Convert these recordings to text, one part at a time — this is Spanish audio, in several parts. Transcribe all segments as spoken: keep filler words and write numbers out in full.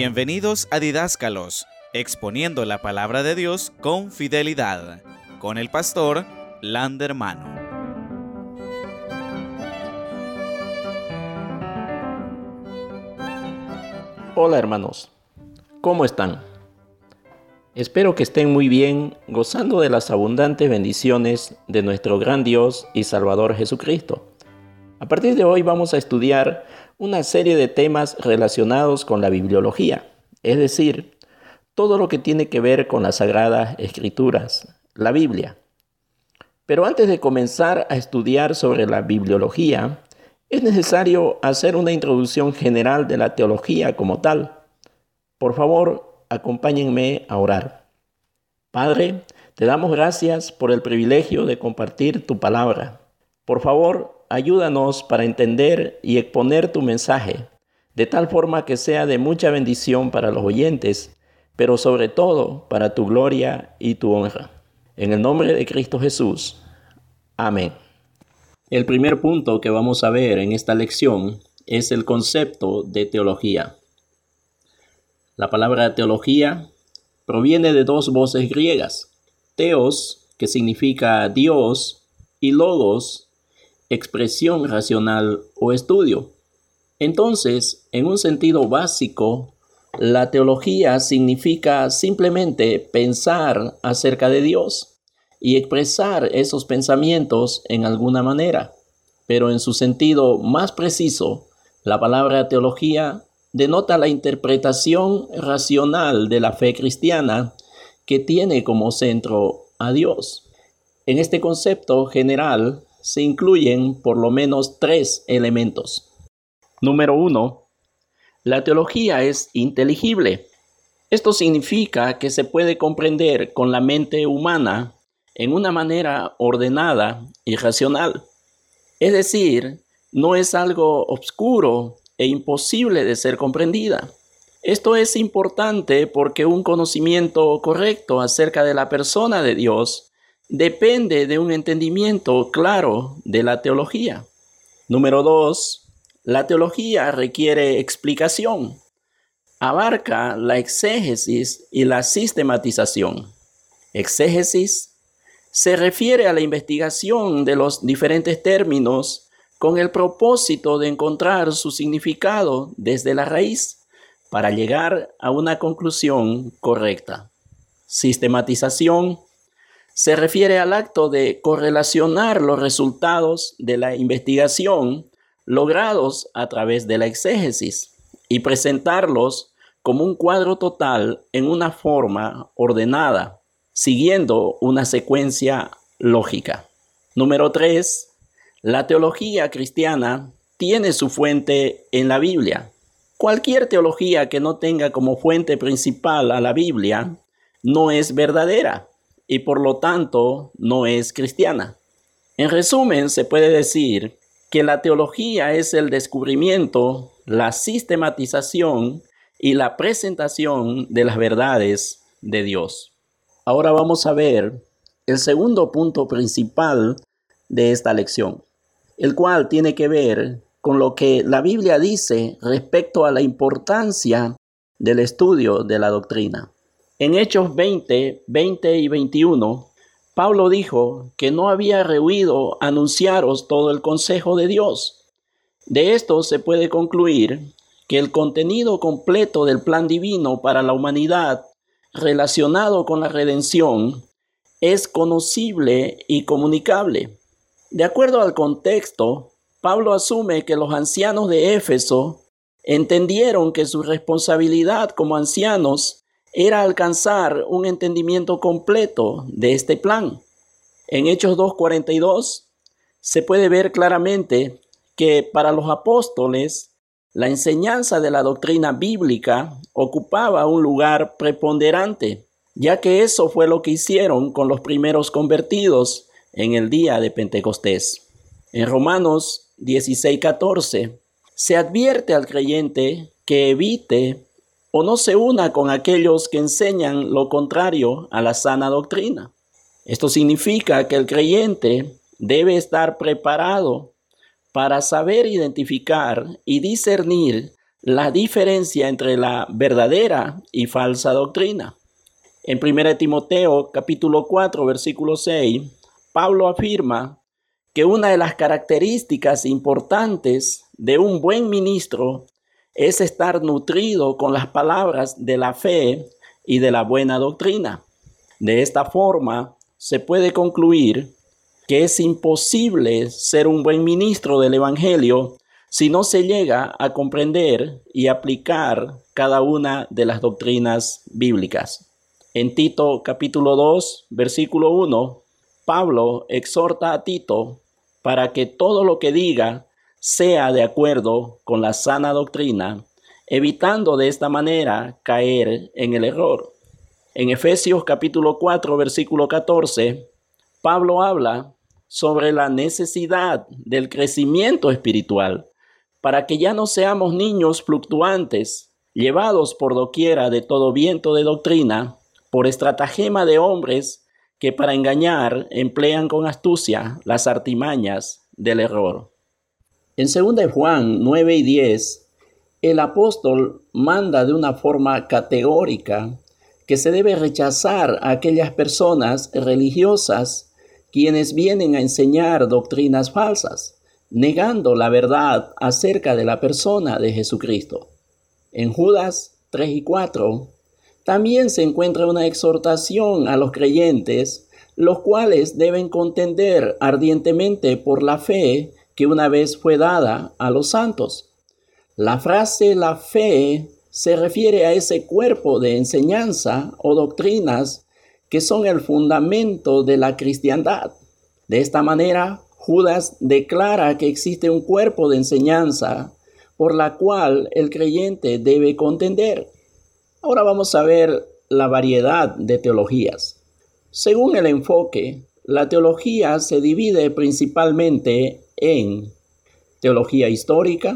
Bienvenidos a Didáscalos, exponiendo la palabra de Dios con fidelidad, con el pastor Lander Mano. Hola hermanos, ¿cómo están? Espero que estén muy bien, gozando de las abundantes bendiciones de nuestro gran Dios y Salvador Jesucristo. A partir de hoy vamos a estudiar una serie de temas relacionados con la bibliología, es decir, todo lo que tiene que ver con las Sagradas Escrituras, la Biblia. Pero antes de comenzar a estudiar sobre la bibliología, es necesario hacer una introducción general de la teología como tal. Por favor, acompáñenme a orar. Padre, te damos gracias por el privilegio de compartir tu palabra. Por favor, ayúdanos para entender y exponer tu mensaje, de tal forma que sea de mucha bendición para los oyentes, pero sobre todo para tu gloria y tu honra. En el nombre de Cristo Jesús. Amén. El primer punto que vamos a ver en esta lección es el concepto de teología. La palabra teología proviene de dos voces griegas, theos, que significa Dios, y logos, expresión racional o estudio. Entonces, en un sentido básico, la teología significa simplemente pensar acerca de Dios y expresar esos pensamientos en alguna manera. Pero en su sentido más preciso, la palabra teología denota la interpretación racional de la fe cristiana que tiene como centro a Dios. En este concepto general se incluyen por lo menos tres elementos. Número uno, la teología es inteligible. Esto significa que se puede comprender con la mente humana en una manera ordenada y racional. Es decir, no es algo obscuro e imposible de ser comprendida. Esto es importante porque un conocimiento correcto acerca de la persona de Dios depende de un entendimiento claro de la teología. Número dos, la teología requiere explicación. Abarca la exégesis y la sistematización. Exégesis se refiere a la investigación de los diferentes términos con el propósito de encontrar su significado desde la raíz para llegar a una conclusión correcta. Sistematización se refiere al acto de correlacionar los resultados de la investigación logrados a través de la exégesis y presentarlos como un cuadro total en una forma ordenada, siguiendo una secuencia lógica. Número tres. La teología cristiana tiene su fuente en la Biblia. Cualquier teología que no tenga como fuente principal a la Biblia no es verdadera y por lo tanto no es cristiana. En resumen, se puede decir que la teología es el descubrimiento, la sistematización y la presentación de las verdades de Dios. Ahora vamos a ver el segundo punto principal de esta lección, el cual tiene que ver con lo que la Biblia dice respecto a la importancia del estudio de la doctrina. En Hechos veinte, veinte y veintiuno, Pablo dijo que no había rehuido anunciaros todo el consejo de Dios. De esto se puede concluir que el contenido completo del plan divino para la humanidad relacionado con la redención es conocible y comunicable. De acuerdo al contexto, Pablo asume que los ancianos de Éfeso entendieron que su responsabilidad como ancianos era alcanzar un entendimiento completo de este plan. En Hechos dos cuarenta y dos se puede ver claramente que para los apóstoles la enseñanza de la doctrina bíblica ocupaba un lugar preponderante, ya que eso fue lo que hicieron con los primeros convertidos en el día de Pentecostés. En Romanos dieciséis catorce se advierte al creyente que evite o no se una con aquellos que enseñan lo contrario a la sana doctrina. Esto significa que el creyente debe estar preparado para saber identificar y discernir la diferencia entre la verdadera y falsa doctrina. En primera Timoteo capítulo cuatro, versículo seis, Pablo afirma que una de las características importantes de un buen ministro es estar nutrido con las palabras de la fe y de la buena doctrina. De esta forma, se puede concluir que es imposible ser un buen ministro del Evangelio si no se llega a comprender y aplicar cada una de las doctrinas bíblicas. En Tito capítulo dos, versículo uno, Pablo exhorta a Tito para que todo lo que diga sea de acuerdo con la sana doctrina, evitando de esta manera caer en el error. En Efesios capítulo cuatro, versículo catorce, Pablo habla sobre la necesidad del crecimiento espiritual para que ya no seamos niños fluctuantes, llevados por doquiera de todo viento de doctrina, por estratagema de hombres que para engañar emplean con astucia las artimañas del error. En segunda de Juan nueve y diez, el apóstol manda de una forma categórica que se debe rechazar a aquellas personas religiosas quienes vienen a enseñar doctrinas falsas, negando la verdad acerca de la persona de Jesucristo. En Judas tres y cuatro, también se encuentra una exhortación a los creyentes, los cuales deben contender ardientemente por la fe que una vez fue dada a los santos. La frase la fe se refiere a ese cuerpo de enseñanza o doctrinas que son el fundamento de la cristiandad. De esta manera, Judas declara que existe un cuerpo de enseñanza por la cual el creyente debe contender. Ahora vamos a ver la variedad de teologías. Según el enfoque, la teología se divide principalmente en teología histórica,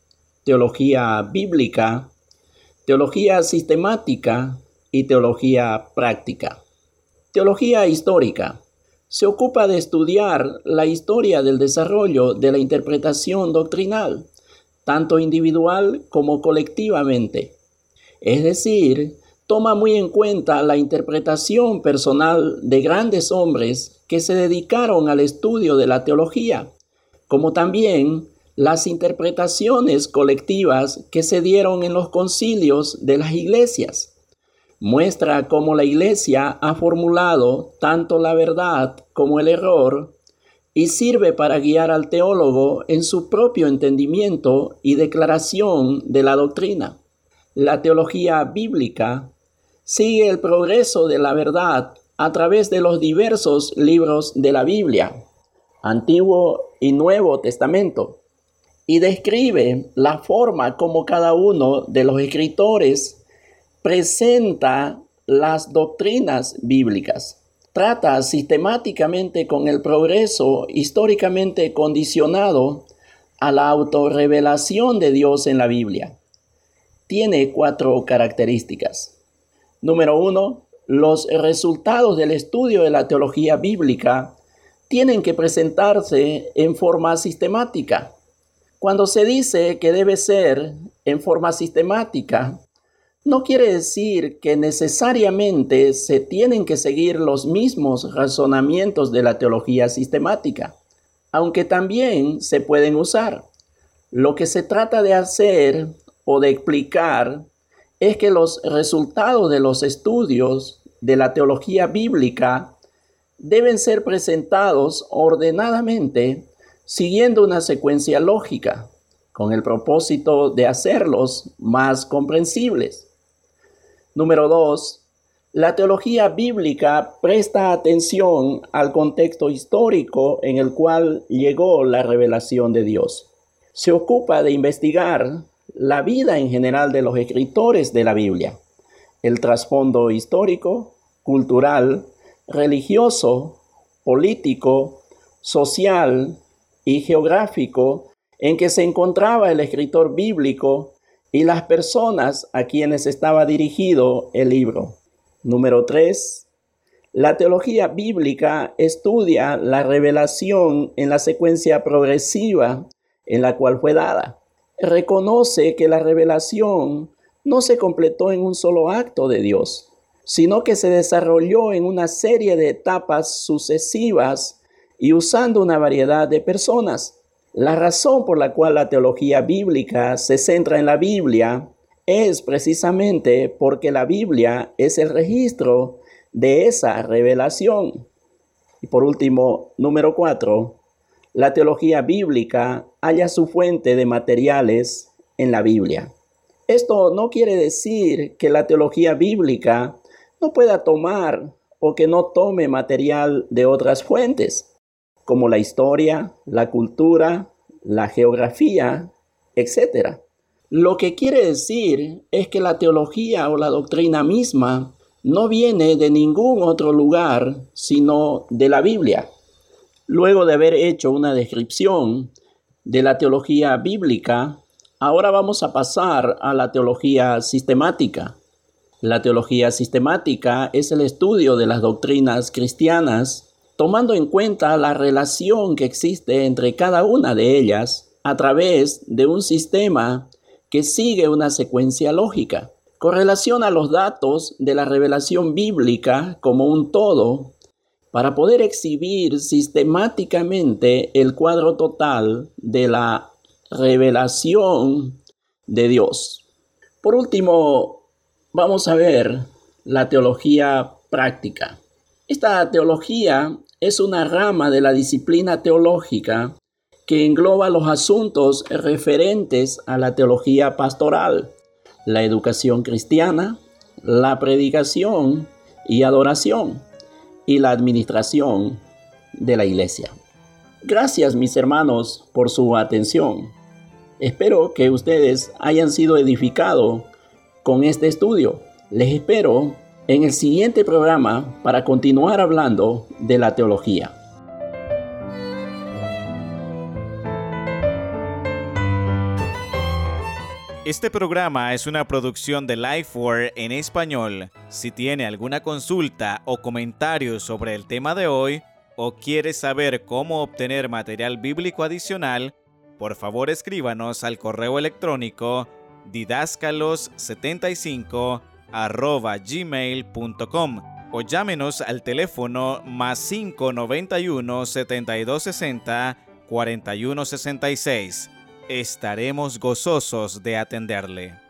teología bíblica, teología sistemática y teología práctica. Teología histórica se ocupa de estudiar la historia del desarrollo de la interpretación doctrinal, tanto individual como colectivamente. Es decir, toma muy en cuenta la interpretación personal de grandes hombres que se dedicaron al estudio de la teología, como también las interpretaciones colectivas que se dieron en los concilios de las iglesias. Muestra cómo la iglesia ha formulado tanto la verdad como el error y sirve para guiar al teólogo en su propio entendimiento y declaración de la doctrina. La teología bíblica sigue el progreso de la verdad a través de los diversos libros de la Biblia, Antiguo y Nuevo Testamento, y describe la forma como cada uno de los escritores presenta las doctrinas bíblicas. Trata sistemáticamente con el progreso históricamente condicionado a la autorrevelación de Dios en la Biblia. Tiene cuatro características. Número uno, los resultados del estudio de la teología bíblica tienen que presentarse en forma sistemática. Cuando se dice que debe ser en forma sistemática, no quiere decir que necesariamente se tienen que seguir los mismos razonamientos de la teología sistemática, aunque también se pueden usar. Lo que se trata de hacer o de explicar es que los resultados de los estudios de la teología bíblica deben ser presentados ordenadamente siguiendo una secuencia lógica, con el propósito de hacerlos más comprensibles. Número dos, la teología bíblica presta atención al contexto histórico en el cual llegó la revelación de Dios. Se ocupa de investigar la vida en general de los escritores de la Biblia, el trasfondo histórico, cultural, religioso, político, social y geográfico en que se encontraba el escritor bíblico y las personas a quienes estaba dirigido el libro. Número tres. La teología bíblica estudia la revelación en la secuencia progresiva en la cual fue dada. reconoce que la revelación no se completó en un solo acto de Dios, sino que se desarrolló en una serie de etapas sucesivas y usando una variedad de personas. La razón por la cual la teología bíblica se centra en la Biblia es precisamente porque la Biblia es el registro de esa revelación. Y por último, número cuatro, la teología bíblica halla su fuente de materiales en la Biblia. Esto no quiere decir que la teología bíblica no pueda tomar o que no tome material de otras fuentes, como la historia, la cultura, la geografía, etcétera. Lo que quiere decir es que la teología o la doctrina misma no viene de ningún otro lugar sino de la Biblia. Luego de haber hecho una descripción de la teología bíblica, ahora vamos a pasar a la teología sistemática. La teología sistemática es el estudio de las doctrinas cristianas, tomando en cuenta la relación que existe entre cada una de ellas a través de un sistema que sigue una secuencia lógica. Correlaciona los datos de la revelación bíblica como un todo para poder exhibir sistemáticamente el cuadro total de la revelación de Dios. Por último, vamos a ver la teología práctica. Esta teología es una rama de la disciplina teológica que engloba los asuntos referentes a la teología pastoral, la educación cristiana, la predicación y adoración, y la administración de la iglesia. Gracias, mis hermanos, por su atención. Espero que ustedes hayan sido edificados con este estudio. Les espero en el siguiente programa para continuar hablando de la teología. Este programa es una producción de Lifeword en español. Si tiene alguna consulta o comentario sobre el tema de hoy, o quiere saber cómo obtener material bíblico adicional, por favor escríbanos al correo electrónico didáscalos setenta y cinco arroba gmail punto com o llámenos al teléfono más cinco noventa y uno, setenta y dos sesenta, cuarenta y uno sesenta y seis. Estaremos gozosos de atenderle.